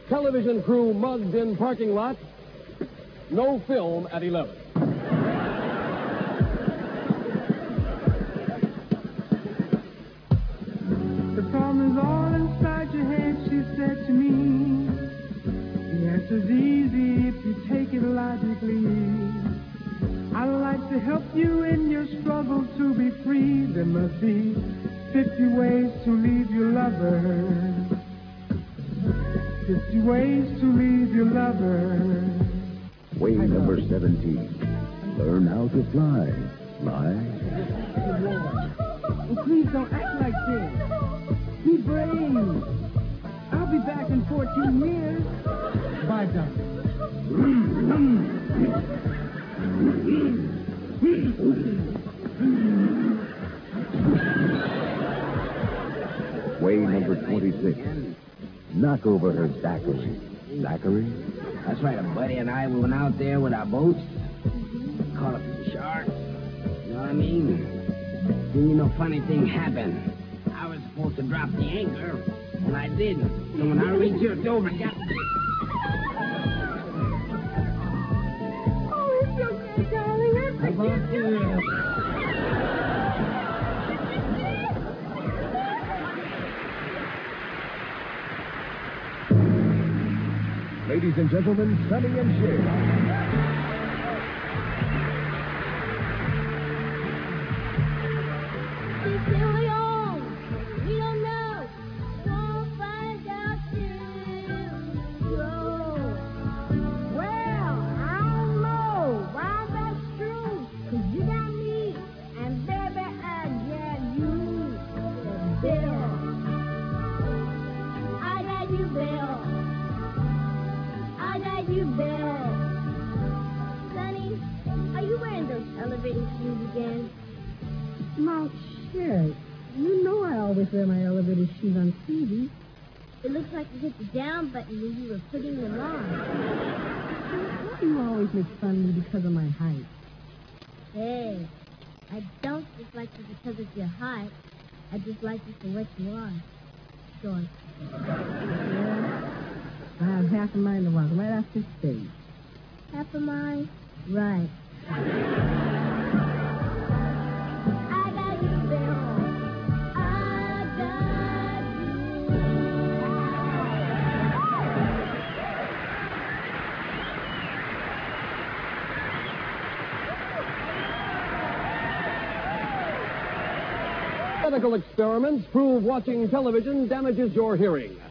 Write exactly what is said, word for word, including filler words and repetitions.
Television crew mugged in parking lot. No film at eleven. The problem is all inside your head, she said to me. The answer's easy if you take it logically. I'd like to help you in your struggle to be free. There must be fifty ways to leave your lover. Fifty ways to leave your lover. Way number seventeen. Learn how to fly. Fly. Oh, please don't act like this. Be brave. I'll be back in fourteen years. Bye, Doctor. Way number twenty-six. Knock over her Zachary. Zachary? That's right, a buddy and I, we went out there with our boats. Caught up with the shark. You know what I mean? Then, you know, funny thing happened. I was supposed to drop the anchor, and I didn't. So when I reached over and got... Oh, it's okay, darling. I About you. Ladies and gentlemen, Sonny and Cher. Now, Cher, you know I always wear my elevator shoes on T V. It looks like you hit the down button when you were putting them on. Why do you always make fun of me because of my height? Hey, I don't just like you because of your height. I just like you for what you are. Short. Yeah. I have half a mind to walk right off this stage. Half a mind? Right. Medical experiments prove watching television damages your hearing.